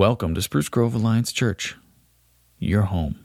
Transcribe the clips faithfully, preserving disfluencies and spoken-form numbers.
Welcome to Spruce Grove Alliance Church, your home.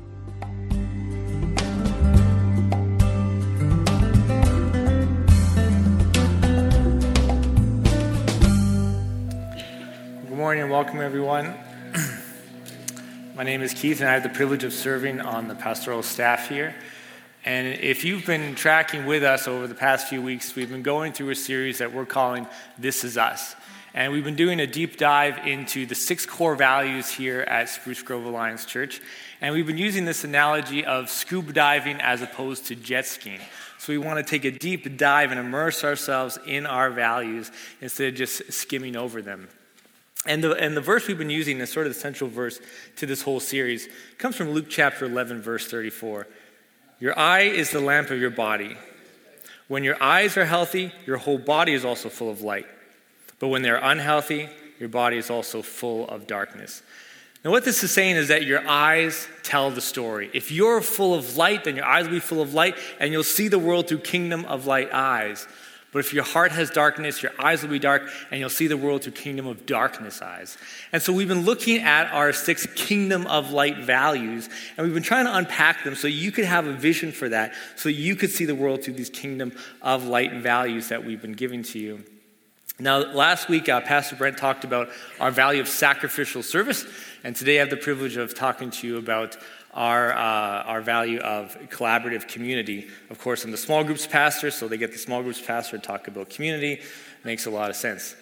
Good morning and welcome, everyone. My name is Keith, and I have the privilege of serving on the pastoral staff here. And if you've been tracking with us over the past few weeks, we've been going through a series that we're calling This Is Us. And we've been doing a deep dive into the six core values here at Spruce Grove Alliance Church. And we've been using this analogy of scuba diving as opposed to jet skiing. So we want to take a deep dive and immerse ourselves in our values instead of just skimming over them. And the, and the verse we've been using is sort of the central verse to this whole series. It comes from Luke chapter eleven, verse thirty-four. Your eye is the lamp of your body. When your eyes are healthy, your whole body is also full of light. But when they're unhealthy, your body is also full of darkness. Now what this is saying is that your eyes tell the story. If you're full of light, then your eyes will be full of light, and you'll see the world through kingdom of light eyes. But if your heart has darkness, your eyes will be dark, and you'll see the world through kingdom of darkness eyes. And so we've been looking at our six kingdom of light values, and we've been trying to unpack them so you could have a vision for that, so you could see the world through these kingdom of light values that we've been giving to you. Now, last week, uh, Pastor Brent talked about our value of sacrificial service, and today I have the privilege of talking to you about our uh, our value of collaborative community. Of course, I'm the small groups pastor, so they get the small groups pastor to talk about community. Makes a lot of sense.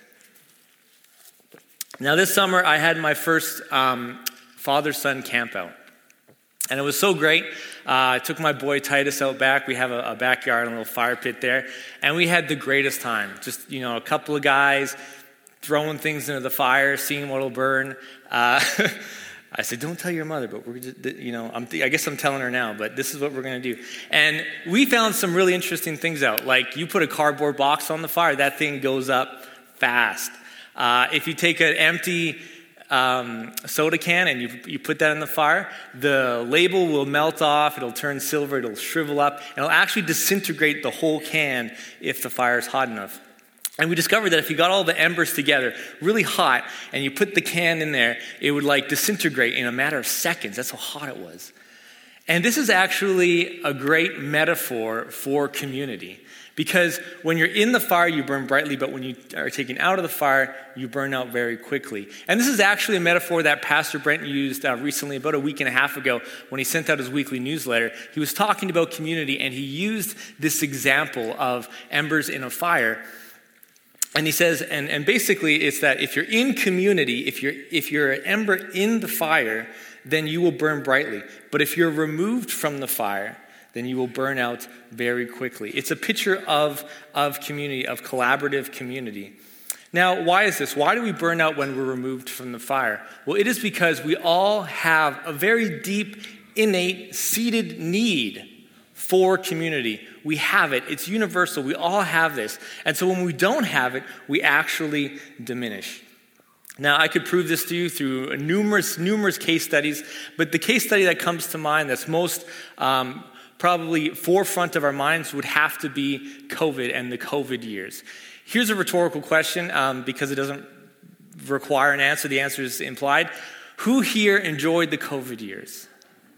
Now, this summer, I had my first um, father-son camp out. And it was so great. Uh, I took my boy Titus out back. We have a, a backyard, a little fire pit there. And we had the greatest time. Just, you know, a couple of guys throwing things into the fire, seeing what'll burn. Uh, I said, don't tell your mother, but we're just, you know, I'm th- I guess I'm telling her now, but this is what we're going to do. And we found some really interesting things out. Like, you put a cardboard box on the fire, that thing goes up fast. Uh, if you take an empty Um, soda can and you you put that in the fire, the label will melt off, it'll turn silver, it'll shrivel up, and it'll actually disintegrate the whole can if the fire is hot enough. And we discovered that if you got all the embers together really hot and you put the can in there, it would like disintegrate in a matter of seconds. That's how hot it was. And this is actually a great metaphor for community. Because when you're in the fire, you burn brightly, but when you are taken out of the fire, you burn out very quickly. And this is actually a metaphor that Pastor Brent used uh, recently, about a week and a half ago, when he sent out his weekly newsletter. He was talking about community, and he used this example of embers in a fire. And he says, and, and basically it's that if you're in community, if you're if you're an ember in the fire, then you will burn brightly. But if you're removed from the fire, then you will burn out very quickly. It's a picture of, of community, of collaborative community. Now, why is this? Why do we burn out when we're removed from the fire? Well, it is because we all have a very deep, innate, seated need for community. We have it. It's universal. We all have this. And so when we don't have it, we actually diminish. Now, I could prove this to you through numerous, numerous case studies, but the case study that comes to mind that's most um, probably forefront of our minds would have to be COVID and the COVID years. Here's a rhetorical question um, because it doesn't require an answer. The answer is implied. Who here enjoyed the COVID years?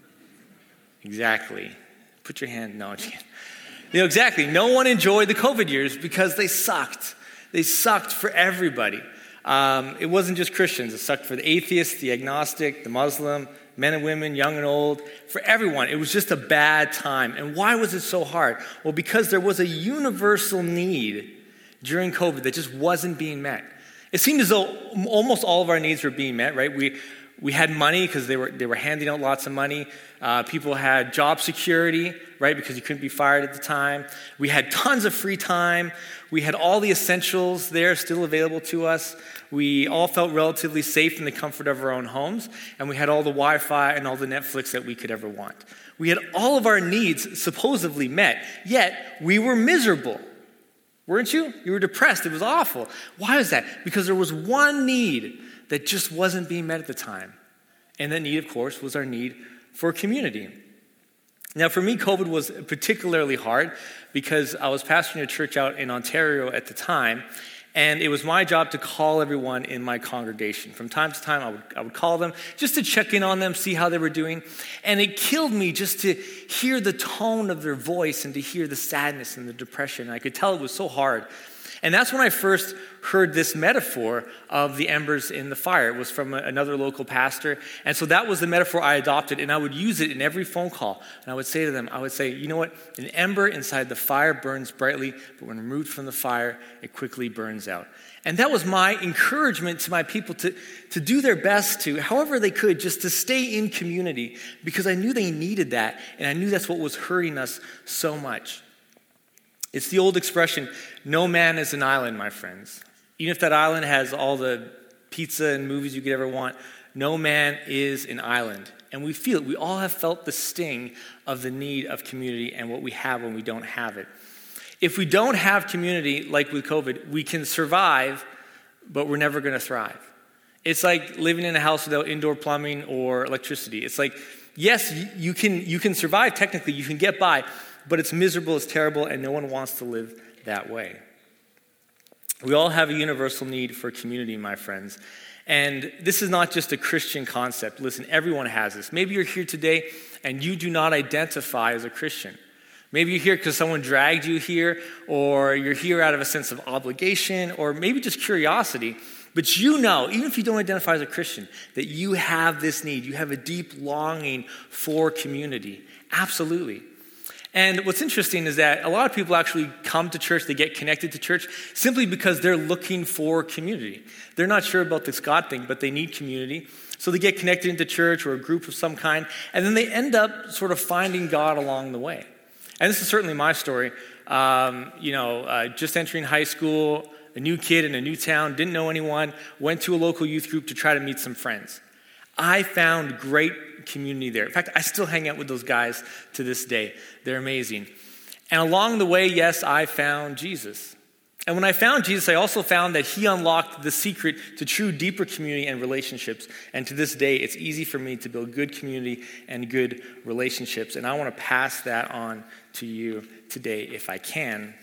Exactly. Put your hand, no, I'm just kidding. You know, exactly. No one enjoyed the COVID years because they sucked. They sucked for everybody. Um, it wasn't just Christians. It sucked for the atheist, the agnostic, the Muslim, men and women, young and old, for everyone. It was just a bad time. And why was it so hard? Well, because there was a universal need during COVID that just wasn't being met. It seemed as though almost all of our needs were being met, right? We we had money because they were they were handing out lots of money. Uh, people had job security, right? Because you couldn't be fired at the time. We had tons of free time. We had all the essentials there still available to us. We all felt relatively safe in the comfort of our own homes. And we had all the Wi-Fi and all the Netflix that we could ever want. We had all of our needs supposedly met, yet we were miserable. Weren't you? You were depressed. It was awful. Why is that? Because there was one need that just wasn't being met at the time. And that need, of course, was our need for community. Now, for me, COVID was particularly hard because I was pastoring a church out in Ontario at the time, And it was my job to call everyone in my congregation. From time to time, I would, I would call them just to check in on them, see how they were doing. And it killed me just to hear the tone of their voice and to hear the sadness and the depression. And I could tell it was so hard. And that's when I first heard this metaphor of the embers in the fire. It was from a, another local pastor. And so that was the metaphor I adopted, and I would use it in every phone call. And I would say to them, I would say, you know what? An ember inside the fire burns brightly, but when removed from the fire, it quickly burns out. And that was my encouragement to my people to, to do their best to, however they could, just to stay in community, because I knew they needed that, and I knew that's what was hurting us so much. It's the old expression, no man is an island, my friends. Even if that island has all the pizza and movies you could ever want, no man is an island. And we feel it. We all have felt the sting of the need of community and what we have when we don't have it. If we don't have community, like with COVID, we can survive, but we're never going to thrive. It's like living in a house without indoor plumbing or electricity. It's like, yes, you can, you can survive technically, you can get by, but it's miserable, it's terrible, and no one wants to live that way. We all have a universal need for community, my friends. And this is not just a Christian concept. Listen, everyone has this. Maybe you're here today and you do not identify as a Christian. Maybe you're here because someone dragged you here, or you're here out of a sense of obligation, or maybe just curiosity. But you know, even if you don't identify as a Christian, that you have this need. You have a deep longing for community. Absolutely. And what's interesting is that a lot of people actually come to church, they get connected to church simply because they're looking for community. They're not sure about this God thing, but they need community. So they get connected into church or a group of some kind, and then they end up sort of finding God along the way. And this is certainly my story. Um, you know, uh, just entering high school, a new kid in a new town, didn't know anyone, went to a local youth group to try to meet some friends. I found great community there. In fact, I still hang out with those guys to this day. They're amazing. And along the way, yes, I found Jesus. And when I found Jesus, I also found that he unlocked the secret to true, deeper community and relationships. And to this day, it's easy for me to build good community and good relationships. And I want to pass that on to you today if I can.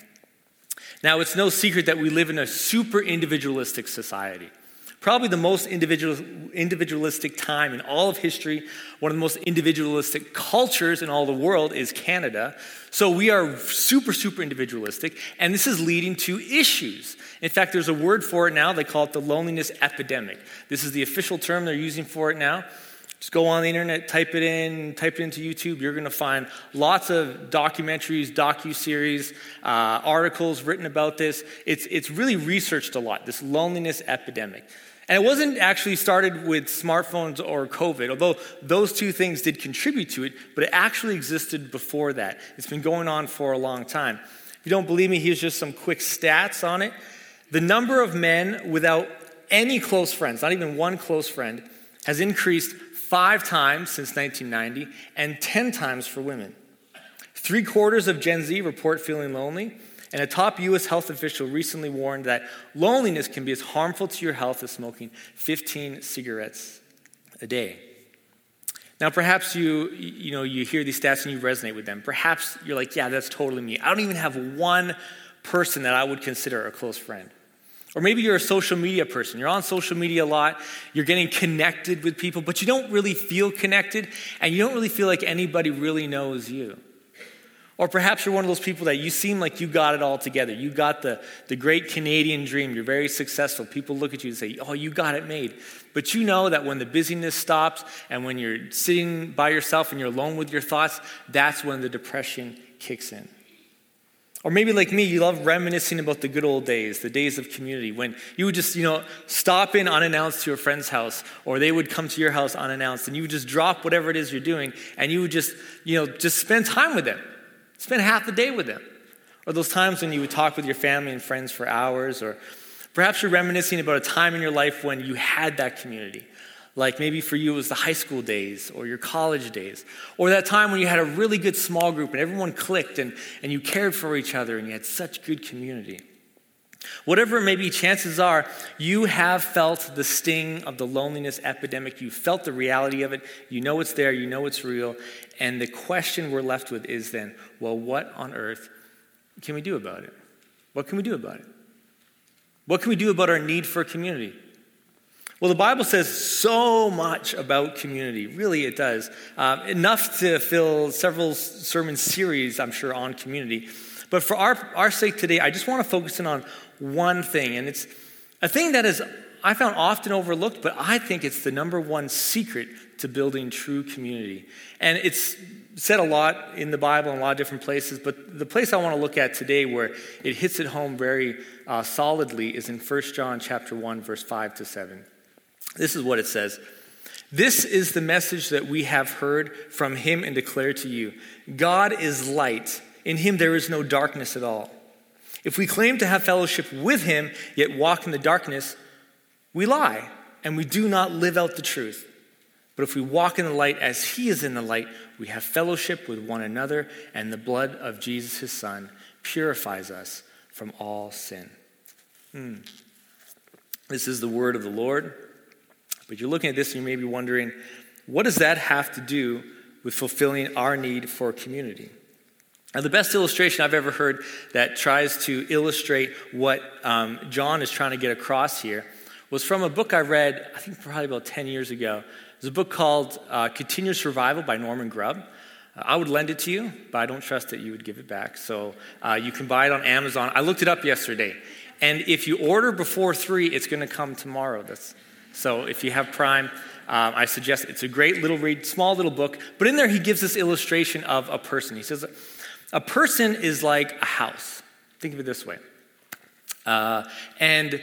Now, it's no secret that we live in a super individualistic society. Probably the most individual, individualistic time in all of history. One of the most individualistic cultures in all the world is Canada. So we are super, super individualistic, and this is leading to issues. In fact, there's a word for it now. They call it the loneliness epidemic. This is the official term they're using for it now. Just go on the internet, type it in, type it into YouTube. You're going to find lots of documentaries, docuseries, uh, articles written about this. It's, it's really researched a lot, this loneliness epidemic. And it wasn't actually started with smartphones or COVID, although those two things did contribute to it, but it actually existed before that. It's been going on for a long time. If you don't believe me, here's just some quick stats on it. The number of men without any close friends, not even one close friend, has increased five times since nineteen ninety and ten times for women. Three quarters of Gen Z report feeling lonely. And a top U S health official recently warned that loneliness can be as harmful to your health as smoking fifteen cigarettes a day. Now, perhaps you, you know, you hear these stats and you resonate with them. Perhaps you're like, yeah, that's totally me. I don't even have one person that I would consider a close friend. Or maybe you're a social media person. You're on social media a lot. You're getting connected with people, but you don't really feel connected, and you don't really feel like anybody really knows you. Or perhaps you're one of those people that you seem like you got it all together. You got the, the great Canadian dream. You're very successful. People look at you and say, oh, you got it made. But you know that when the busyness stops and when you're sitting by yourself and you're alone with your thoughts, that's when the depression kicks in. Or maybe like me, you love reminiscing about the good old days, the days of community, when you would just, you know, stop in unannounced to a friend's house, or they would come to your house unannounced, and you would just drop whatever it is you're doing, and you would just, you know, just spend time with them. Spend half the day with them. Or those times when you would talk with your family and friends for hours, or perhaps you're reminiscing about a time in your life when you had that community. Like maybe for you it was the high school days or your college days, or that time when you had a really good small group and everyone clicked and, and you cared for each other and you had such good community. Whatever it may be, chances are you have felt the sting of the loneliness epidemic. You felt the reality of it. You know it's there. You know it's real. And the question we're left with is then, well, what on earth can we do about it? What can we do about it? What can we do about our need for community? Well, the Bible says so much about community. Really, it does. Um, enough to fill several sermon series, I'm sure, on community. But for our, our sake today, I just want to focus in on one thing. And it's a thing that is, I found, often overlooked, but I think it's the number one secret to building true community. And it's said a lot in the Bible in a lot of different places, but the place I want to look at today where it hits it home very uh, solidly is in First John chapter one, verse five to seven. This is what it says. This is the message that we have heard from him and declare to you. God is light. In him there is no darkness at all. If we claim to have fellowship with him, yet walk in the darkness, we lie, and we do not live out the truth. But if we walk in the light as he is in the light, we have fellowship with one another, and the blood of Jesus, his son, purifies us from all sin. Hmm. This is the word of the Lord. But you're looking at this and you may be wondering, what does that have to do with fulfilling our need for community? Now, the best illustration I've ever heard that tries to illustrate what um, John is trying to get across here was from a book I read, I think probably about ten years ago. It's a book called uh, Continuous Revival by Norman Grubb. Uh, I would lend it to you, but I don't trust that you would give it back. So uh, you can buy it on Amazon. I looked it up yesterday. And if you order before three, it's going to come tomorrow. That's So if you have Prime, uh, I suggest it. It's a great little read, small little book. But in there, he gives this illustration of a person. He says, a person is like a house. Think of it this way. Uh, and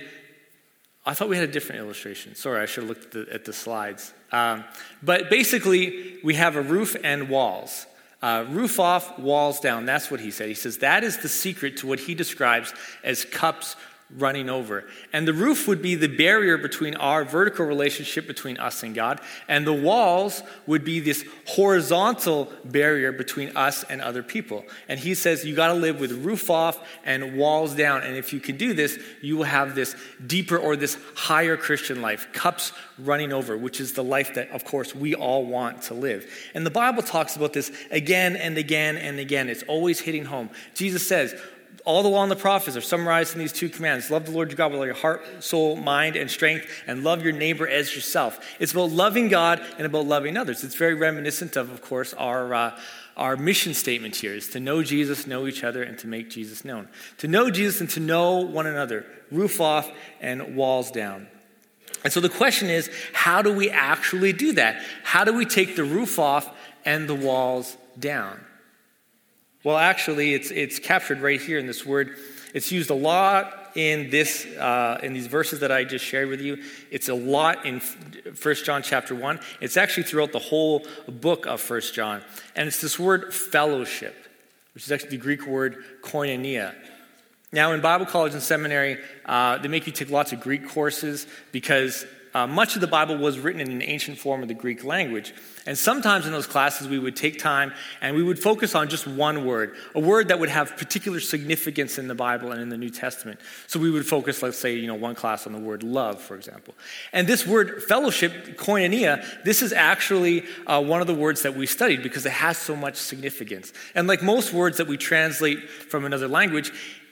I thought we had a different illustration. Sorry, I should have looked at the, at the slides. Um, but basically, we have a roof and walls. Uh, roof off, walls down. That's what he said. He says that is the secret to what he describes as cups running over. And the roof would be the barrier between our vertical relationship between us and God, and the walls would be this horizontal barrier between us and other people. And he says you got to live with roof off and walls down. And if you can do this, you will have this deeper or this higher Christian life, cups running over, which is the life that, of course, we all want to live. And the Bible talks about this again and again and again. It's always hitting home. Jesus says, all the law and the prophets are summarized in these two commands. Love the Lord your God with all your heart, soul, mind, and strength, and love your neighbor as yourself. It's about loving God and about loving others. It's very reminiscent of, of course, our uh, our mission statement here is to know Jesus, know each other, and to make Jesus known. To know Jesus and to know one another, roof off and walls down. And so the question is, how do we actually do that? How do we take the roof off and the walls down? Well, actually, it's it's captured right here in this word. It's used a lot in this uh, in these verses that I just shared with you. It's a lot in First John chapter one. It's actually throughout the whole book of First John. And it's this word fellowship, which is actually the Greek word koinonia. Now, in Bible college and seminary, uh, they make you take lots of Greek courses because Uh, much of the Bible was written in an ancient form of the Greek language. And sometimes in those classes, we would take time and we would focus on just one word, a word that would have particular significance in the Bible and in the New Testament. So we would focus, let's say, you know, one class on the word love, for example. And this word fellowship, koinonia, this is actually uh, one of the words that we studied because it has so much significance. And like most words that we translate from another language,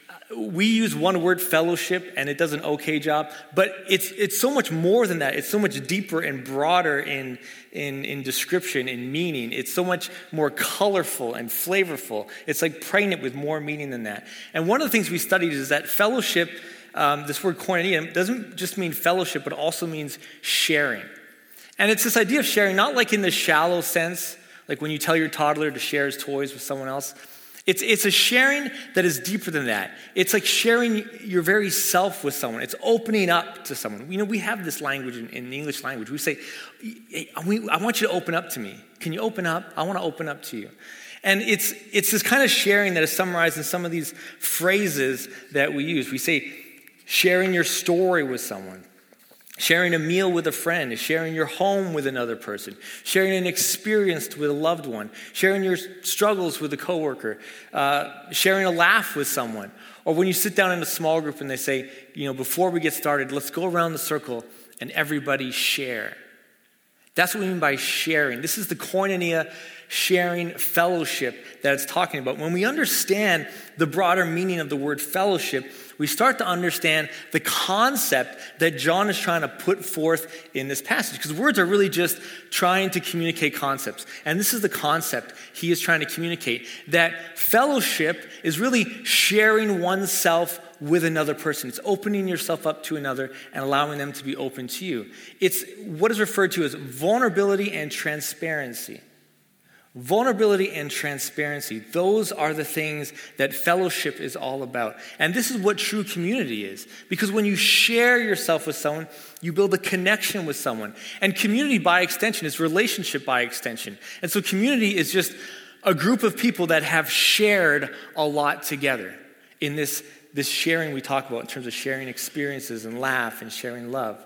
we use one word, fellowship, and it does an okay job, but it's it's so much more than that. It's so much deeper and broader in, in, in description, in meaning. It's so much more colorful and flavorful. It's like pregnant with more meaning than that. And one of the things we studied is that fellowship, um, this word koinonia, doesn't just mean fellowship, but also means sharing. And it's this idea of sharing, not like in the shallow sense, like when you tell your toddler to share his toys with someone else. It's it's a sharing that is deeper than that. It's like sharing your very self with someone. It's opening up to someone. You know, we have this language in, in the English language. We say, hey, I want you to open up to me. Can you open up? I want to open up to you. And it's it's this kind of sharing that is summarized in some of these phrases that we use. We say, sharing your story with someone. Sharing a meal with a friend, sharing your home with another person, sharing an experience with a loved one, sharing your struggles with a coworker, uh, sharing a laugh with someone. Or when you sit down in a small group and they say, you know, before we get started, let's go around the circle and everybody share. That's what we mean by sharing. This is the koinonia, sharing, fellowship that it's talking about. When we understand the broader meaning of the word fellowship, we start to understand the concept that John is trying to put forth in this passage. Because words are really just trying to communicate concepts. And this is the concept he is trying to communicate. That fellowship is really sharing oneself with another person. It's opening yourself up to another and allowing them to be open to you. It's what is referred to as vulnerability and transparency. Vulnerability and transparency, those are the things that fellowship is all about. And this is what true community is. Because when you share yourself with someone, you build a connection with someone. And community by extension is relationship by extension. And so community is just a group of people that have shared a lot together in this, this sharing we talk about in terms of sharing experiences and laugh and sharing love.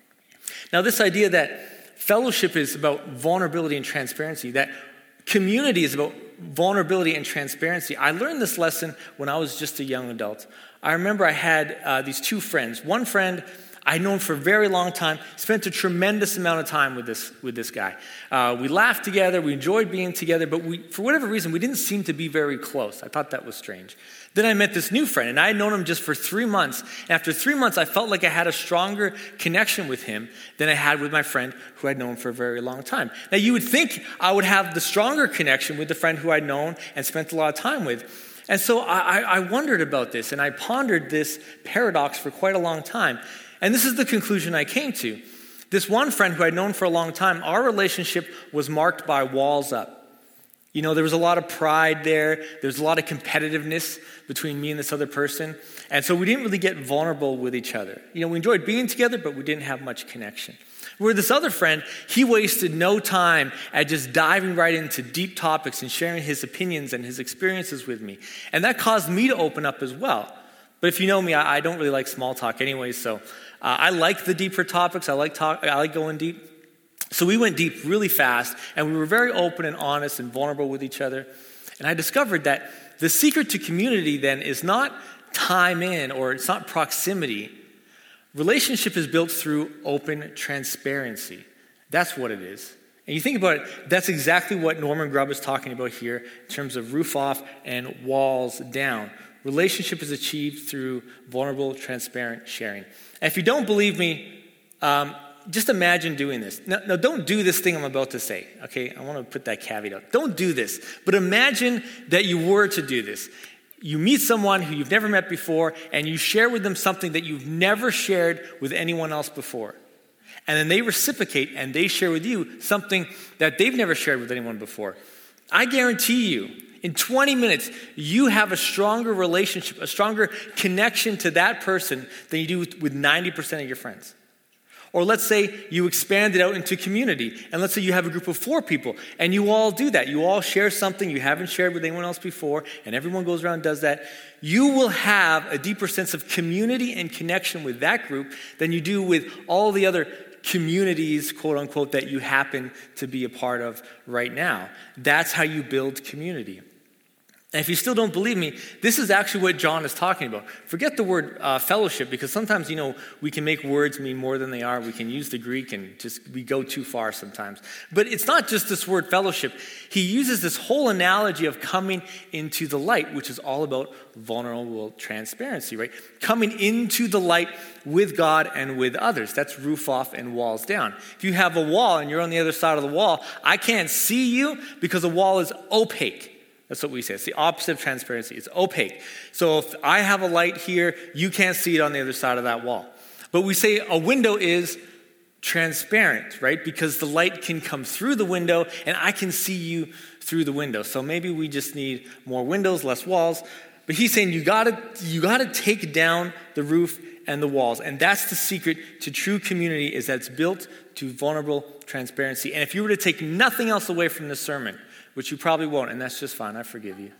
Now, this idea that fellowship is about vulnerability and transparency, that community is about vulnerability and transparency. I learned this lesson when I was just a young adult. I remember I had uh, these two friends. One friend I'd known for a very long time, spent a tremendous amount of time with this with this guy. Uh, we laughed together, we enjoyed being together, but we, for whatever reason, we didn't seem to be very close. I thought that was strange. Then I met this new friend, and I had known him just for three months. And after three months, I felt like I had a stronger connection with him than I had with my friend who I'd known for a very long time. Now, you would think I would have the stronger connection with the friend who I'd known and spent a lot of time with. And so I, I wondered about this, and I pondered this paradox for quite a long time. And this is the conclusion I came to. This one friend who I'd known for a long time, our relationship was marked by walls up. You know, there was a lot of pride there. There was a lot of competitiveness between me and this other person. And so we didn't really get vulnerable with each other. You know, we enjoyed being together, but we didn't have much connection. Where this other friend, he wasted no time at just diving right into deep topics and sharing his opinions and his experiences with me. And that caused me to open up as well. But if you know me, I, I don't really like small talk anyway, so uh, I like the deeper topics. I like talk. I like going deep. So we went deep really fast, and we were very open and honest and vulnerable with each other. And I discovered that the secret to community then is not time in, or it's not proximity. Relationship is built through open transparency. That's what it is. And you think about it, that's exactly what Norman Grubb is talking about here in terms of roof off and walls down. Relationship is achieved through vulnerable, transparent sharing. And if you don't believe me, um, just imagine doing this. Now, now, don't do this thing I'm about to say, okay? I want to put that caveat out. Don't do this. But imagine that you were to do this. You meet someone who you've never met before, and you share with them something that you've never shared with anyone else before. And then they reciprocate, and they share with you something that they've never shared with anyone before. I guarantee you, in twenty minutes, you have a stronger relationship, a stronger connection to that person than you do with ninety percent of your friends. Or let's say you expand it out into community, and let's say you have a group of four people, and you all do that. You all share something you haven't shared with anyone else before, and everyone goes around and does that. You will have a deeper sense of community and connection with that group than you do with all the other communities, quote unquote, that you happen to be a part of right now. That's how you build community. And if you still don't believe me, this is actually what John is talking about. Forget the word uh, fellowship, because sometimes, you know, we can make words mean more than they are. We can use the Greek and just, we go too far sometimes. But it's not just this word fellowship. He uses this whole analogy of coming into the light, which is all about vulnerable transparency, right? Coming into the light with God and with others. That's roof off and walls down. If you have a wall and you're on the other side of the wall, I can't see you because the wall is opaque. That's what we say. It's the opposite of transparency. It's opaque. So if I have a light here, you can't see it on the other side of that wall. But we say a window is transparent, right? Because the light can come through the window and I can see you through the window. So maybe we just need more windows, less walls. But he's saying you gotta, you gotta take down the roof and the walls. And that's the secret to true community, is that it's built to vulnerable transparency. And if you were to take nothing else away from this sermon, which you probably won't, and that's just fine, I forgive you.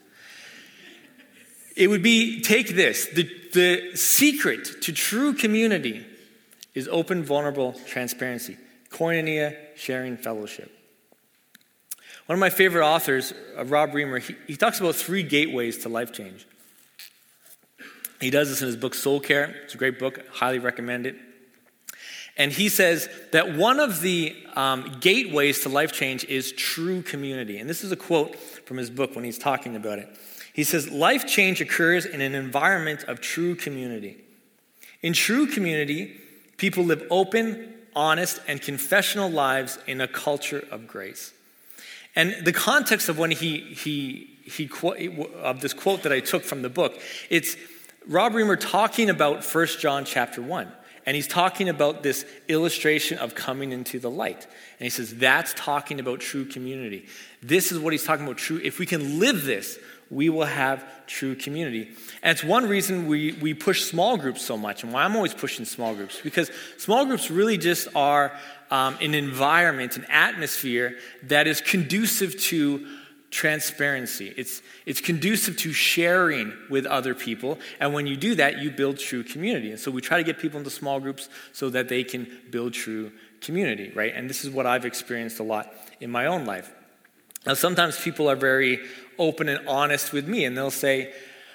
It would be, take this, the, the secret to true community is open, vulnerable transparency. Koinonia, sharing, fellowship. One of my favorite authors, uh, Rob Reimer, he, he talks about three gateways to life change. He does this in his book, Soul Care. It's a great book, highly recommend it. And he says that one of the um, gateways to life change is true community. And this is a quote from his book when he's talking about it. He says, life change occurs in an environment of true community. In true community, people live open, honest, and confessional lives in a culture of grace. And the context of when he he he of this quote that I took from the book, it's Rob Reimer talking about First John chapter one. And he's talking about this illustration of coming into the light. And he says, that's talking about true community. This is what he's talking about, true. If we can live this, we will have true community. And it's one reason we, we push small groups so much, and why I'm always pushing small groups, because small groups really just are um, an environment, an atmosphere that is conducive to transparency. It's it's conducive to sharing with other people. And when you do that, you build true community. And so we try to get people into small groups so that they can build true community, right? And this is what I've experienced a lot in my own life. Now, sometimes people are very open and honest with me, and they'll say,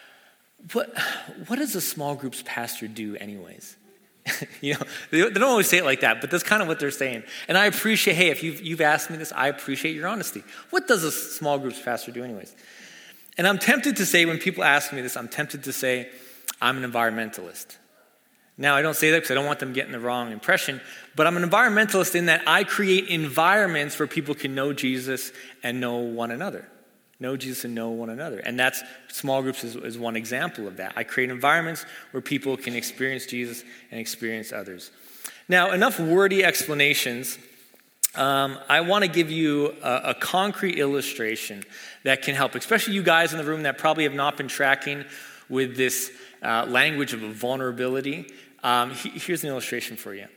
what, what does a small groups pastor do anyways? You know, they don't always say it like that, but that's kind of what they're saying. And I appreciate, hey, if you've, you've asked me this, I appreciate your honesty. What does a small groups pastor do anyways? And I'm tempted to say, when people ask me this, I'm tempted to say, I'm an environmentalist. Now, I don't say that because I don't want them getting the wrong impression, but I'm an environmentalist in that I create environments where people can know Jesus and know one another. Know Jesus and know one another. And that's, small groups is, is one example of that. I create environments where people can experience Jesus and experience others. Now, enough wordy explanations. Um, I want to give you a, a concrete illustration that can help, especially you guys in the room that probably have not been tracking with this uh, language of vulnerability. Um, he, here's an illustration for you.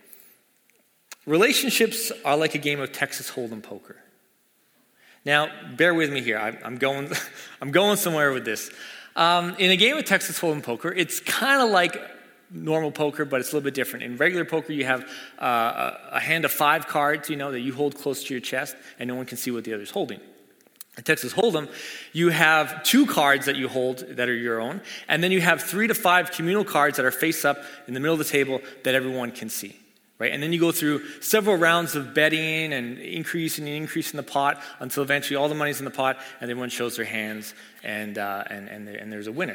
Relationships are like a game of Texas Hold'em poker. Now, bear with me here. I, I'm going, I'm going somewhere with this. Um, in a game of Texas Hold'em poker, it's kind of like normal poker, but it's a little bit different. In regular poker, you have uh, a, a hand of five cards, you know, that you hold close to your chest, and no one can see what the other's holding. In Texas Hold'em, you have two cards that you hold that are your own, and then you have three to five communal cards that are face up in the middle of the table that everyone can see. Right? And then you go through several rounds of betting and increasing and increasing the pot until eventually all the money's in the pot and everyone shows their hands and uh, and and, and there's a winner.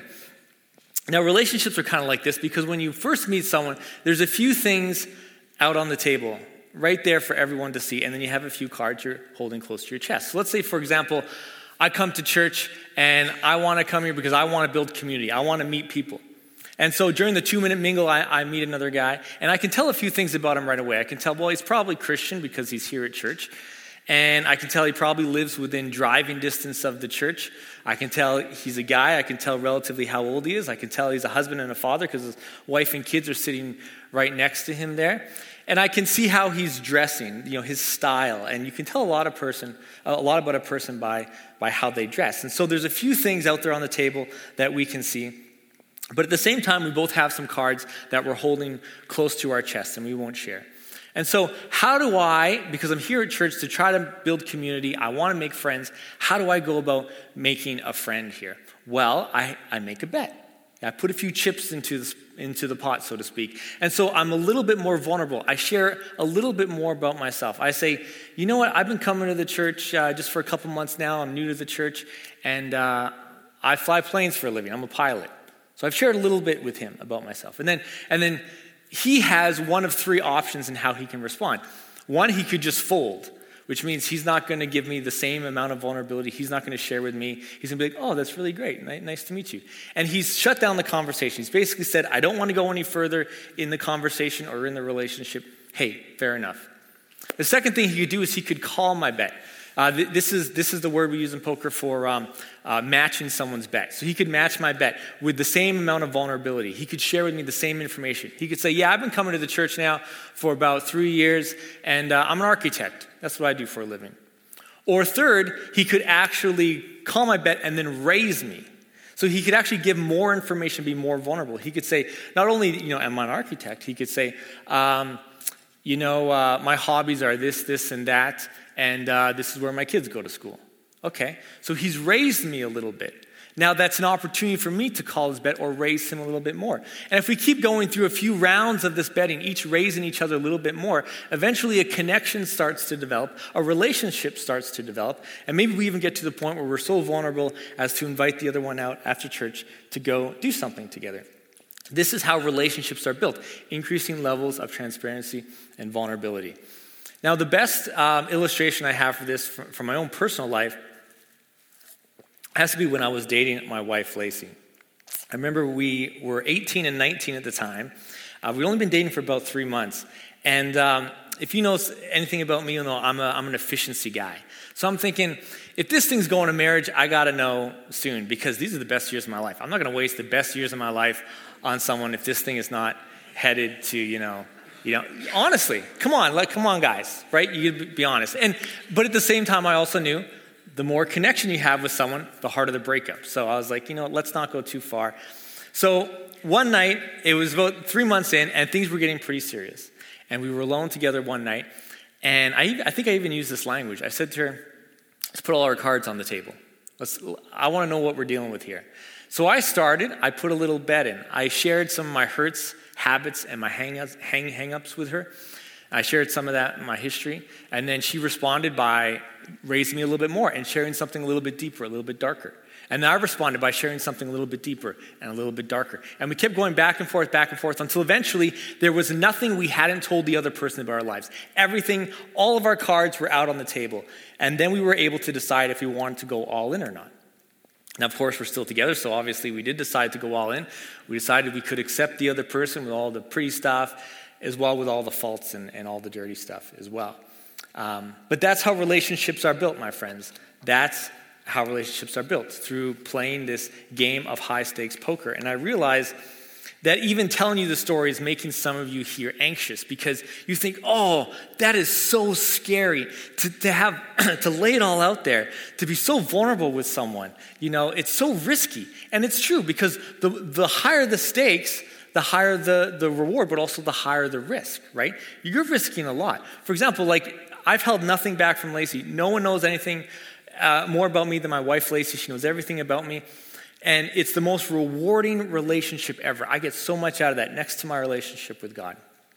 Now, relationships are kind of like this because when you first meet someone, there's a few things out on the table right there for everyone to see, and then you have a few cards you're holding close to your chest. So let's say, for example, I come to church and I want to come here because I want to build community. I want to meet people. And so during the two-minute mingle, I, I meet another guy, and I can tell a few things about him right away. I can tell, well, he's probably Christian because he's here at church. And I can tell he probably lives within driving distance of the church. I can tell he's a guy. I can tell relatively how old he is. I can tell he's a husband and a father because his wife and kids are sitting right next to him there. And I can see how he's dressing, you know, his style. And you can tell a lot of person, a lot about a person by, by how they dress. And so there's a few things out there on the table that we can see. But at the same time, we both have some cards that we're holding close to our chest and we won't share. And so how do I, because I'm here at church to try to build community, I want to make friends, how do I go about making a friend here? Well, I, I make a bet. I put a few chips into the, into the pot, so to speak. And so I'm a little bit more vulnerable. I share a little bit more about myself. I say, you know what, I've been coming to the church uh, just for a couple months now. I'm new to the church, and uh, I fly planes for a living. I'm a pilot. So I've shared a little bit with him about myself. And then and then he has one of three options in how he can respond. One, he could just fold, which means he's not going to give me the same amount of vulnerability. He's not going to share with me. He's going to be like, oh, that's really great. Nice to meet you. And he's shut down the conversation. He's basically said, I don't want to go any further in the conversation or in the relationship. Hey, fair enough. The second thing he could do is he could call my bet. Uh, th- this is this is the word we use in poker for um, uh, matching someone's bet. So he could match my bet with the same amount of vulnerability. He could share with me the same information. He could say, yeah, I've been coming to the church now for about three years, and uh, I'm an architect. That's what I do for a living. Or third, he could actually call my bet and then raise me. So he could actually give more information, be more vulnerable. He could say, not only, you know, am I an architect? He could say, um, you know, uh, my hobbies are this, this, and that. And uh, this is where my kids go to school. Okay, so he's raised me a little bit. Now that's an opportunity for me to call his bet or raise him a little bit more. And if we keep going through a few rounds of this betting, each raising each other a little bit more, eventually a connection starts to develop, a relationship starts to develop, and maybe we even get to the point where we're so vulnerable as to invite the other one out after church to go do something together. This is how relationships are built, increasing levels of transparency and vulnerability. Now the best um, illustration I have for this from, from my own personal life has to be when I was dating my wife, Lacey. I remember we were eighteen and nineteen at the time. Uh, we'd only been dating for about three months. And um, if you know anything about me, you know I'm, a, I'm an efficiency guy. So I'm thinking, if this thing's going to marriage, I got to know soon, because these are the best years of my life. I'm not going to waste the best years of my life on someone if this thing is not headed to, you know, you know, honestly, come on, like, come on, guys, right? You be honest. And but at the same time, I also knew the more connection you have with someone, the harder the breakup. So I was like, you know, let's not go too far. So one night, it was about three months in, and things were getting pretty serious. And we were alone together one night, and I, I think I even used this language. I said to her, let's put all our cards on the table. Let's, I want to know what we're dealing with here. So I started, I put a little bet in. I shared some of my hurts, habits, and my hang-ups, hang, hang-ups with her. I shared some of that in my history, and then she responded by raising me a little bit more and sharing something a little bit deeper, a little bit darker. And then I responded by sharing something a little bit deeper and a little bit darker. And we kept going back and forth, back and forth, until eventually there was nothing we hadn't told the other person about our lives. Everything, all of our cards were out on the table. And then we were able to decide if we wanted to go all in or not. Now, of course, we're still together, so obviously we did decide to go all in. We decided we could accept the other person with all the pretty stuff, as well with all the faults and, and all the dirty stuff as well. Um, but that's how relationships are built, my friends. That's how relationships are built, through playing this game of high-stakes poker. And I realize that even telling you the story is making some of you here anxious, because you think, oh, that is so scary to, to have to lay it all out there, to be so vulnerable with someone. You know, it's so risky. And it's true, because the, the higher the stakes, the higher the, the reward, but also the higher the risk, right? You're risking a lot. For example, like, I've held nothing back from Lacey. No one knows anything uh, more about me than my wife, Lacey. She knows everything about me. And it's the most rewarding relationship ever. I get so much out of that, next to my relationship with God.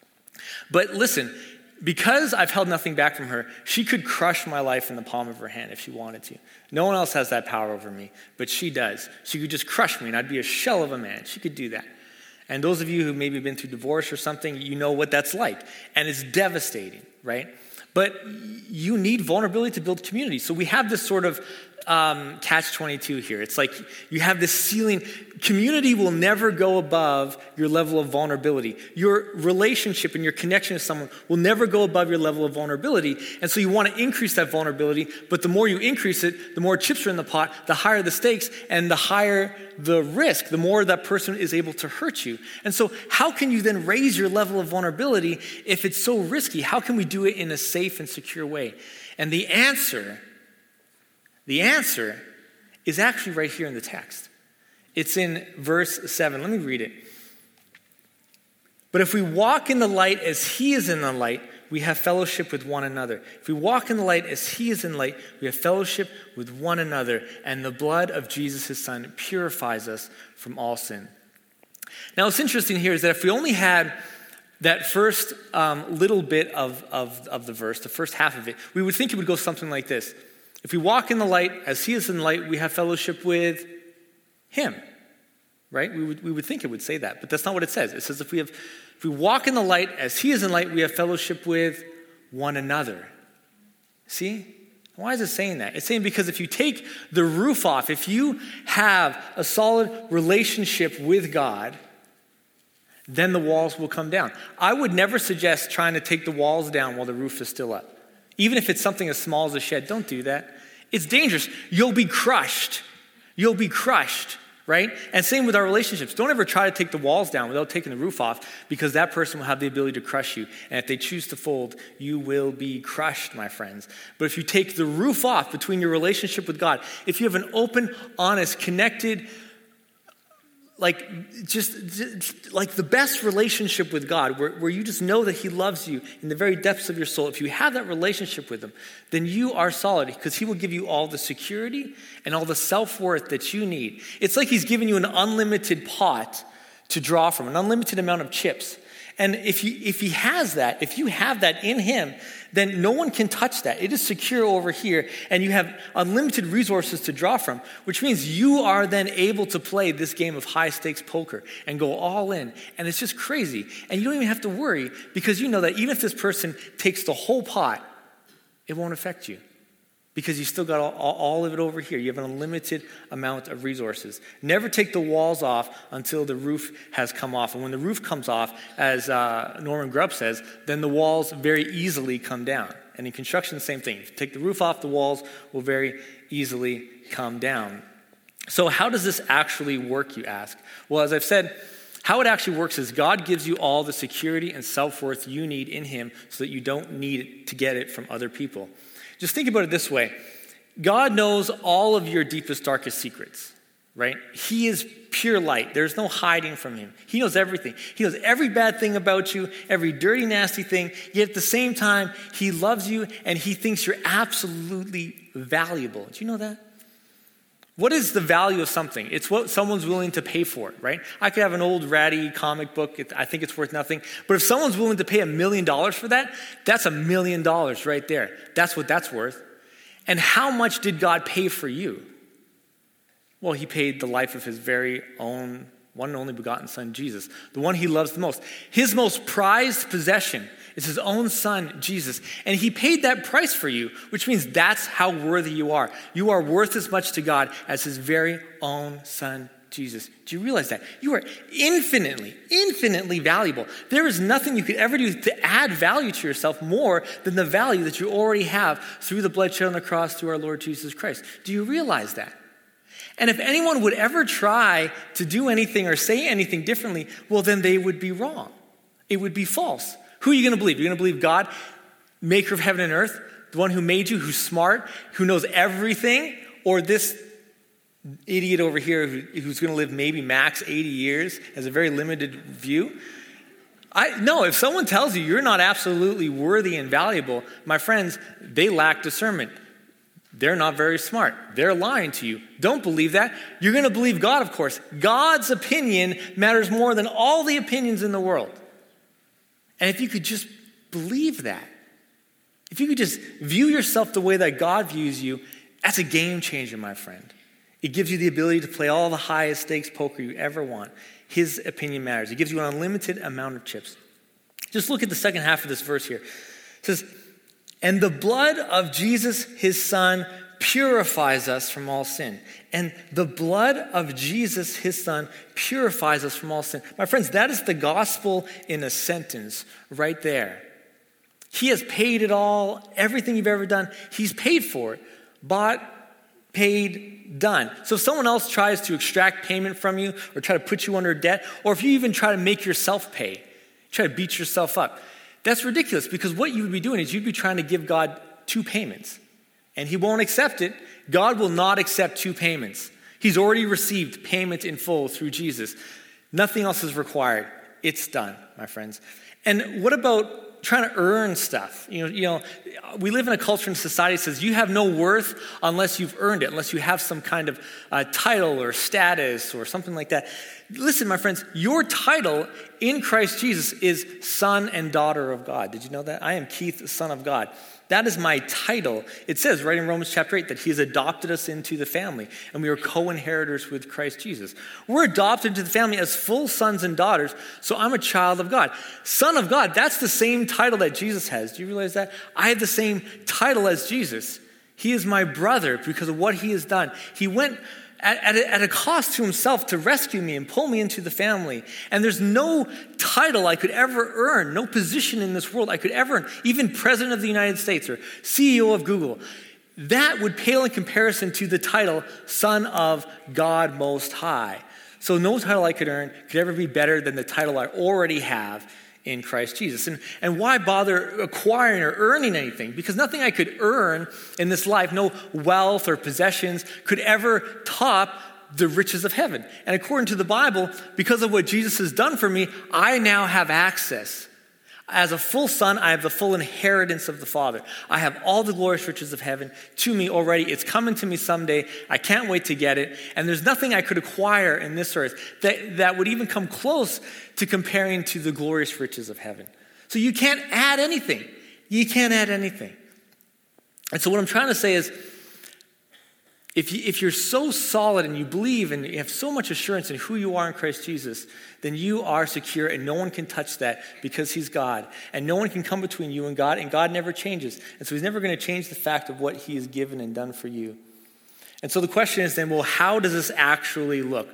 But listen, because I've held nothing back from her, she could crush my life in the palm of her hand if she wanted to. No one else has that power over me, but she does. She could just crush me, and I'd be a shell of a man. She could do that. And those of you who maybe been through divorce or something, you know what that's like. And it's devastating, right? But you need vulnerability to build community. So we have this sort of um, catch twenty-two here. It's like you have this ceiling. Community will never go above your level of vulnerability. Your relationship and your connection to someone will never go above your level of vulnerability. And so you want to increase that vulnerability, but the more you increase it, the more chips are in the pot, the higher the stakes, and the higher the risk, the more that person is able to hurt you. And so how can you then raise your level of vulnerability if it's so risky? How can we do it in a safe and secure way? And the answer, the answer is actually right here in the text. It's in verse seven. Let me read it. But if we walk in the light as he is in the light, we have fellowship with one another. If we walk in the light as he is in light, we have fellowship with one another. And the blood of Jesus, his son, purifies us from all sin. Now, what's interesting here is that if we only had that first um, little bit of, of, of the verse, the first half of it, we would think it would go something like this. If we walk in the light as he is in the light, we have fellowship with him, right? We would we would think it would say that, but that's not what it says. It says if we have, if we walk in the light as he is in light, we have fellowship with one another. See? Why is it saying that? It's saying because if you take the roof off, if you have a solid relationship with God, then the walls will come down. I would never suggest trying to take the walls down while the roof is still up. Even if it's something as small as a shed, don't do that. It's dangerous. You'll be crushed. You'll be crushed, right? And same with our relationships. Don't ever try to take the walls down without taking the roof off, because that person will have the ability to crush you. And if they choose to fold, you will be crushed, my friends. But if you take the roof off between your relationship with God, if you have an open, honest, connected, like just, just like the best relationship with God, where, where you just know that he loves you in the very depths of your soul. If you have that relationship with him, then you are solid, because he will give you all the security and all the self-worth that you need. It's like he's giving you an unlimited pot to draw from, an unlimited amount of chips. And if he, if he has that, if you have that in him, then no one can touch that. It is secure over here, and you have unlimited resources to draw from, which means you are then able to play this game of high-stakes poker and go all in. And it's just crazy. And you don't even have to worry, because you know that even if this person takes the whole pot, it won't affect you, because you still got all, all of it over here. You have an unlimited amount of resources. Never take the walls off until the roof has come off. And when the roof comes off, as uh, Norman Grubb says, then the walls very easily come down. And in construction, the same thing. If you take the roof off, the walls will very easily come down. So how does this actually work, you ask? Well, as I've said, how it actually works is God gives you all the security and self-worth you need in him, so that you don't need to get it from other people. Just think about it this way. God knows all of your deepest, darkest secrets, right? He is pure light. There's no hiding from him. He knows everything. He knows every bad thing about you, every dirty, nasty thing. Yet at the same time, he loves you, and he thinks you're absolutely valuable. Do you know that? What is the value of something? It's what someone's willing to pay for it, right? I could have an old ratty comic book. It, I think it's worth nothing. But if someone's willing to pay a million dollars for that, that's a million dollars right there. That's what that's worth. And how much did God pay for you? Well, he paid the life of his very own one and only begotten son, Jesus, the one he loves the most. His most prized possession is his own son, Jesus. And he paid that price for you, which means that's how worthy you are. You are worth as much to God as his very own son, Jesus. Do you realize that? You are infinitely, infinitely valuable. There is nothing you could ever do to add value to yourself more than the value that you already have through the blood shed on the cross through our Lord Jesus Christ. Do you realize that? And if anyone would ever try to do anything or say anything differently, well, then they would be wrong. It would be false. Who are you going to believe? You're going to believe God, maker of heaven and earth, the one who made you, who's smart, who knows everything, or this idiot over here who, who's going to live maybe max eighty years, has a very limited view? I no, if someone tells you you're not absolutely worthy and valuable, my friends, they lack discernment. They're not very smart. They're lying to you. Don't believe that. You're going to believe God, of course. God's opinion matters more than all the opinions in the world. And if you could just believe that, if you could just view yourself the way that God views you, that's a game changer, my friend. It gives you the ability to play all the highest stakes poker you ever want. His opinion matters. It gives you an unlimited amount of chips. Just look at the second half of this verse here. It says, and the blood of Jesus, his son, purifies us from all sin. And the blood of Jesus, his son, purifies us from all sin. My friends, that is the gospel in a sentence right there. He has paid it all, everything you've ever done. He's paid for it. Bought, paid, done. So if someone else tries to extract payment from you or try to put you under debt, or if you even try to make yourself pay, try to beat yourself up, that's ridiculous, because what you would be doing is you'd be trying to give God two payments. And he won't accept it. God will not accept two payments. He's already received payment in full through Jesus. Nothing else is required. It's done, my friends. And what about trying to earn stuff? You know, you know, we live in a culture and society that says you have no worth unless you've earned it, unless you have some kind of uh, title or status or something like that. Listen, my friends, your title in Christ Jesus is son and daughter of God. Did you know that? I am Keith, son of God. That is my title. It says right in Romans chapter eight that he has adopted us into the family, and we are co-inheritors with Christ Jesus. We're adopted into the family as full sons and daughters, so I'm a child of God. Son of God, that's the same title that Jesus has. Do you realize that? I have the same title as Jesus. He is my brother because of what he has done. He went At, at, a, at a cost to himself to rescue me and pull me into the family. And there's no title I could ever earn, no position in this world I could ever earn, even President of the United States or C E O of Google. That would pale in comparison to the title Son of God Most High. So no title I could earn could ever be better than the title I already have in Christ Jesus. And, and why bother acquiring or earning anything? Because nothing I could earn in this life, no wealth or possessions, could ever top the riches of heaven. And according to the Bible, because of what Jesus has done for me, I now have access. As a full son, I have the full inheritance of the Father. I have all the glorious riches of heaven to me already. It's coming to me someday. I can't wait to get it. And there's nothing I could acquire in this earth that, that would even come close to comparing to the glorious riches of heaven. So you can't add anything. You can't add anything. And so what I'm trying to say is, If, you, if you're so solid and you believe and you have so much assurance in who you are in Christ Jesus, then you are secure and no one can touch that because he's God. And no one can come between you and God, and God never changes. And so he's never going to change the fact of what he has given and done for you. And so the question is then, well, how does this actually look?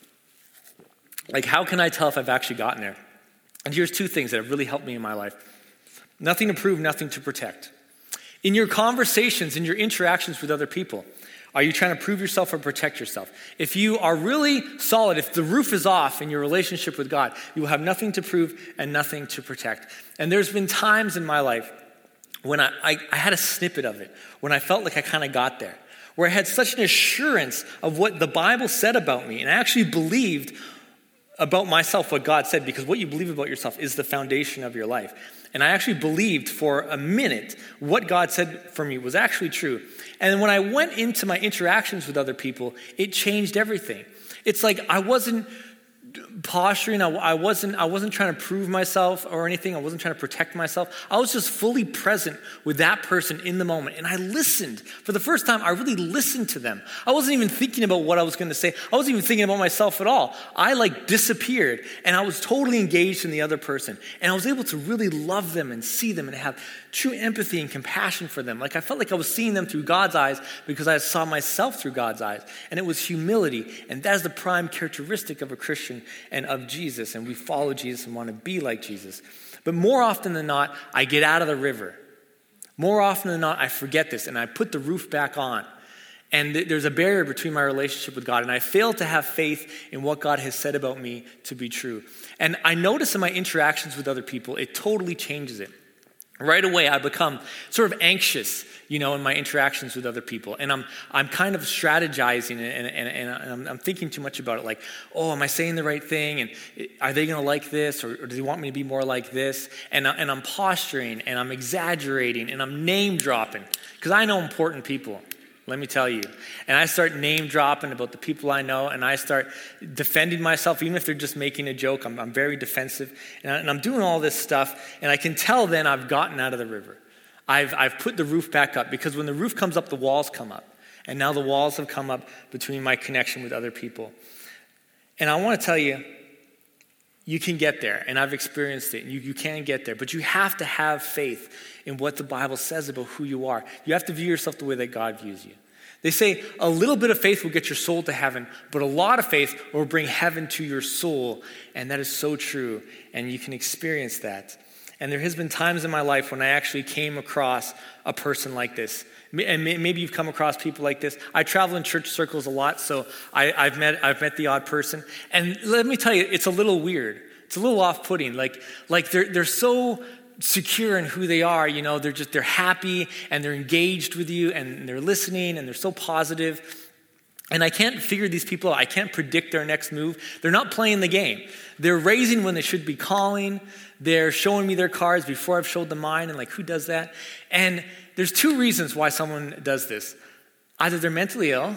Like, how can I tell if I've actually gotten there? And here's two things that have really helped me in my life. Nothing to prove, nothing to protect. In your conversations, in your interactions with other people, are you trying to prove yourself or protect yourself? If you are really solid, if the roof is off in your relationship with God, you will have nothing to prove and nothing to protect. And there's been times in my life when I, I, I had a snippet of it, when I felt like I kind of got there, where I had such an assurance of what the Bible said about me, and I actually believed about myself what God said, because what you believe about yourself is the foundation of your life. And I actually believed for a minute what God said for me was actually true. And when I went into my interactions with other people, it changed everything. It's like I wasn't posturing. I, I wasn't I wasn't trying to prove myself or anything. I wasn't trying to protect myself. I was just fully present with that person in the moment. And I listened. For the first time, I really listened to them. I wasn't even thinking about what I was going to say. I wasn't even thinking about myself at all. I like disappeared and I was totally engaged in the other person. And I was able to really love them and see them and have true empathy and compassion for them. Like I felt like I was seeing them through God's eyes because I saw myself through God's eyes. And it was humility. And that is the prime characteristic of a Christian and of Jesus. And we follow Jesus and want to be like Jesus. But more often than not, I get out of the river. More often than not, I forget this and I put the roof back on. And th- there's a barrier between my relationship with God. And I fail to have faith in what God has said about me to be true. And I notice in my interactions with other people, it totally changes it. Right away, I become sort of anxious, you know, in my interactions with other people. And I'm I'm kind of strategizing and, and, and I'm, I'm thinking too much about it. Like, oh, am I saying the right thing? And are they going to like this? Or, or do they want me to be more like this? And, I, and I'm posturing and I'm exaggerating and I'm name dropping. Because I know important people. Let me tell you. And I start name dropping about the people I know, and I start defending myself, even if they're just making a joke. I'm, I'm very defensive, and, I, and I'm doing all this stuff, and I can tell then I've gotten out of the river. I've, I've put the roof back up, because when the roof comes up, the walls come up. And now the walls have come up between my connection with other people. And I want to tell you, you can get there, and I've experienced it. You, you can get there, but you have to have faith in what the Bible says about who you are. You have to view yourself the way that God views you. They say a little bit of faith will get your soul to heaven, but a lot of faith will bring heaven to your soul, and that is so true, and you can experience that. And there has been times in my life when I actually came across a person like this. And maybe you've come across people like this. I travel in church circles a lot, so I, I've met I've met the odd person. And let me tell you, it's a little weird. It's a little off-putting. Like, like they're they're so secure in who they are. You know, they're just they're happy and they're engaged with you and they're listening and they're so positive. And I can't figure these people out. I can't predict their next move. They're not playing the game. They're raising when they should be calling. They're showing me their cards before I've showed them mine. And like, who does that? And there's two reasons why someone does this. Either they're mentally ill,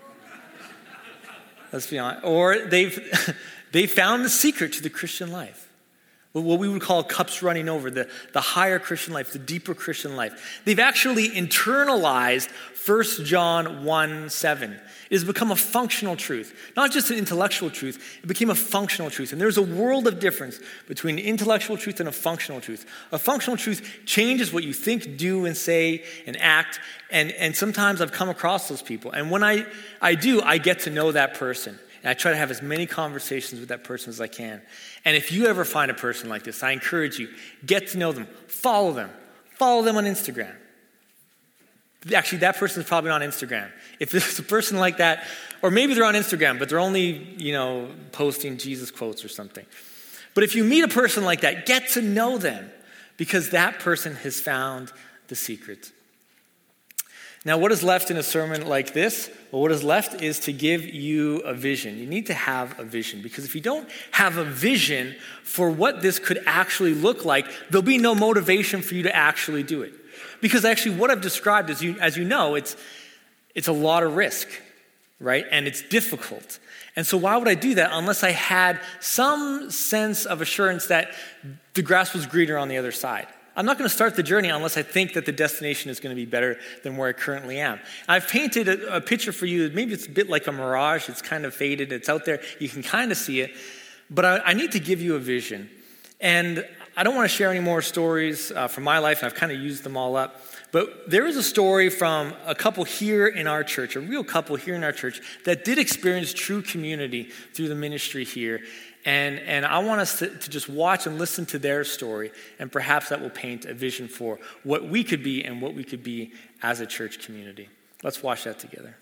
let's be honest, or they've they found the secret to the Christian life. What we would call cups running over, the, the higher Christian life, the deeper Christian life. They've actually internalized First John one seven. It has become a functional truth. Not just an intellectual truth, it became a functional truth. And there's a world of difference between intellectual truth and a functional truth. A functional truth changes what you think, do, and say, and act. And, and sometimes I've come across those people. And when I, I do, I get to know that person. And I try to have as many conversations with that person as I can. And if you ever find a person like this, I encourage you, get to know them, follow them, follow them on Instagram. Actually, that person is probably not on Instagram. If there's a person like that, or maybe they're on Instagram, but they're only, you know, posting Jesus quotes or something. But if you meet a person like that, get to know them, because that person has found the secret. Now, what is left in a sermon like this? Well, what is left is to give you a vision. You need to have a vision, because if you don't have a vision for what this could actually look like, there'll be no motivation for you to actually do it. Because actually what I've described, as you, as you know, it's, it's a lot of risk, right? And it's difficult. And so why would I do that unless I had some sense of assurance that the grass was greener on the other side? I'm not going to start the journey unless I think that the destination is going to be better than where I currently am. I've painted a, a picture for you. Maybe it's a bit like a mirage. It's kind of faded. It's out there. You can kind of see it. But I, I need to give you a vision. And I don't want to share any more stories uh, from my life. I've kind of used them all up. But there is a story from a couple here in our church, a real couple here in our church, that did experience true community through the ministry here. And, and I want us to, to just watch and listen to their story, and perhaps that will paint a vision for what we could be and what we could be as a church community. Let's watch that together.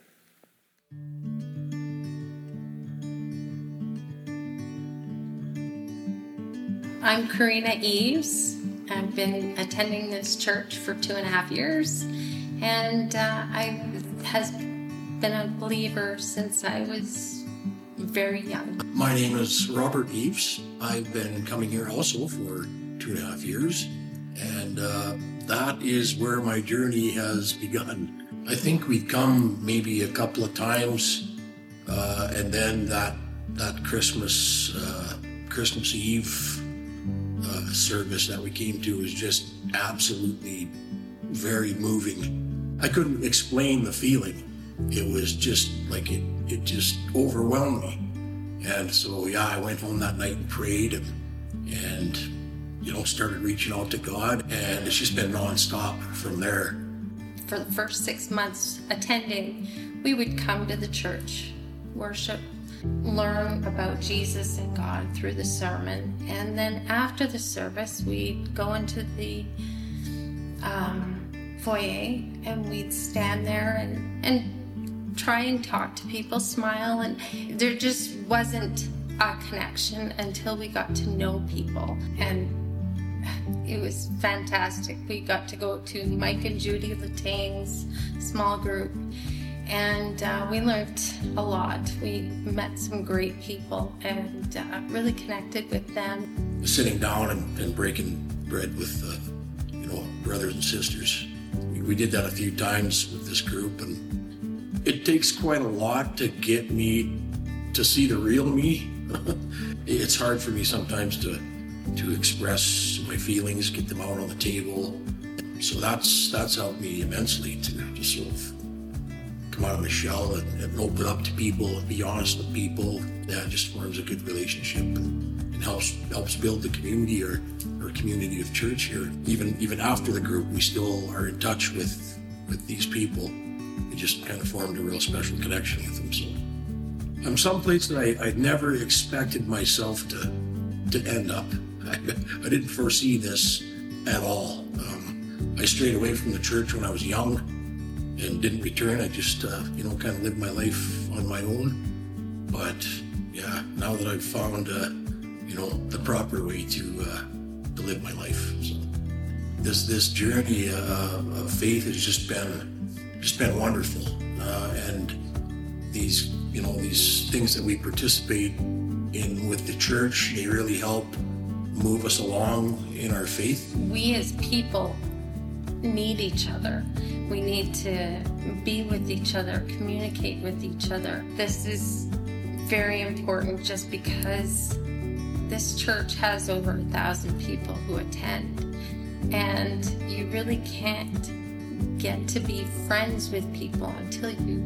I'm Karina Eves. I've been attending this church for two and a half years, and uh, I has been a believer since I was very young. My name is Robert Eves. I've been coming here also for two and a half years, and uh, that is where my journey has begun. I think we've come maybe a couple of times, uh, and then that that Christmas uh, Christmas Eve uh, service that we came to was just absolutely very moving. I couldn't explain the feeling. It was just like it, it just overwhelmed me. And so, yeah, I went home that night and prayed and, and, you know, started reaching out to God. And it's just been nonstop from there. For the first six months attending, we would come to the church, worship, learn about Jesus and God through the sermon. And then after the service, we'd go into the um, foyer and we'd stand there and, and try and talk to people, smile, and there just wasn't a connection until we got to know people. And it was fantastic. We got to go to Mike and Judy Latang's small group, and uh, we learned a lot. We met some great people and uh, really connected with them. Sitting down and, and breaking bread with, uh, you know, brothers and sisters. We, we did that a few times with this group, and it takes quite a lot to get me to see the real me. It's hard for me sometimes to to express my feelings, get them out on the table. So that's that's helped me immensely to just sort of come out of my shell and, and open up to people and be honest with people. Yeah, it just forms a good relationship and, and helps helps build the community or, or community of church here. Even even after the group, we still are in touch with, with these people. We just kind of formed a real special connection with them. So I'm someplace that I, I'd never expected myself to to end up. I, I didn't foresee this at all. Um, I strayed away from the church when I was young and didn't return. I just, uh, you know, kind of lived my life on my own. But yeah, now that I've found, uh, you know, the proper way to uh, to live my life. So this this journey uh, of faith has just been just been wonderful, uh, and these, you know, these things that we participate in with the church, they really help move us along in our faith. We as people need each other. We need to be with each other, communicate with each other. This is very important just because this church has over a thousand people who attend, and you really can't get to be friends with people until you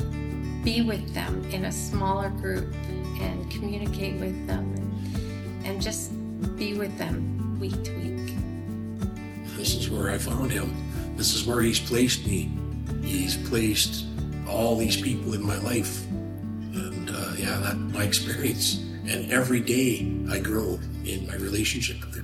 be with them in a smaller group and communicate with them and, and just be with them week to week. This is where I found him. This is where he's placed me. He's placed all these people in my life. And uh, yeah, that's my experience. And every day I grow in my relationship with him.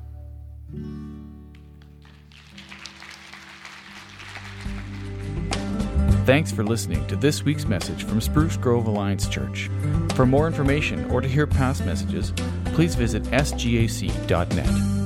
Thanks for listening to this week's message from Spruce Grove Alliance Church. For more information or to hear past messages, please visit s g a c dot net.